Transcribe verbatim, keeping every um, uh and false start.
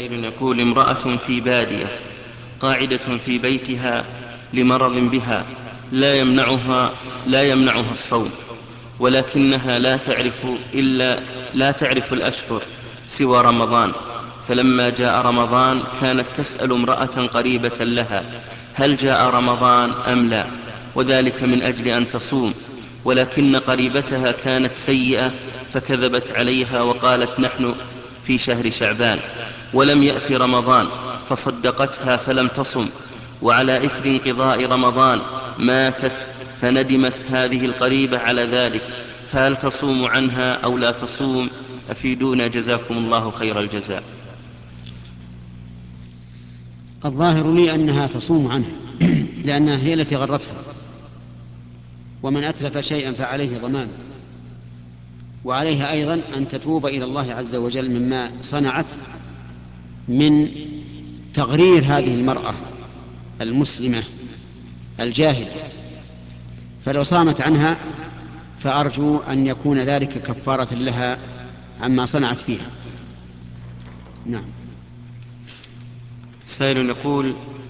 سائل يقول: امرأة في بادية قاعدة في بيتها لمرض بها لا يمنعها, لا يمنعها الصوم، ولكنها لا تعرف, إلا لا تعرف الأشهر سوى رمضان، فلما جاء رمضان كانت تسأل امرأة قريبة لها: هل جاء رمضان أم لا؟ وذلك من أجل أن تصوم، ولكن قريبتها كانت سيئة فكذبت عليها وقالت: نحن في شهر شعبان ولم يأت رمضان، فصدقتها فلم تصم، وعلى إثر انقضاء رمضان ماتت، فندمت هذه القريبة على ذلك، فهل تصوم عنها أو لا تصوم؟ أفيدونا جزاكم الله خير الجزاء. الظاهر لي أنها تصوم عنه لأنها هي التي غرتها، ومن أتلف شيئا فعليه ضمان، وعليها أيضا أن تتوب إلى الله عز وجل مما صنعت من تغرير هذه المرأة المسلمة الجاهلة، فلو صامت عنها فأرجو أن يكون ذلك كفارة لها عما صنعت فيها. نعم. سائل يقول: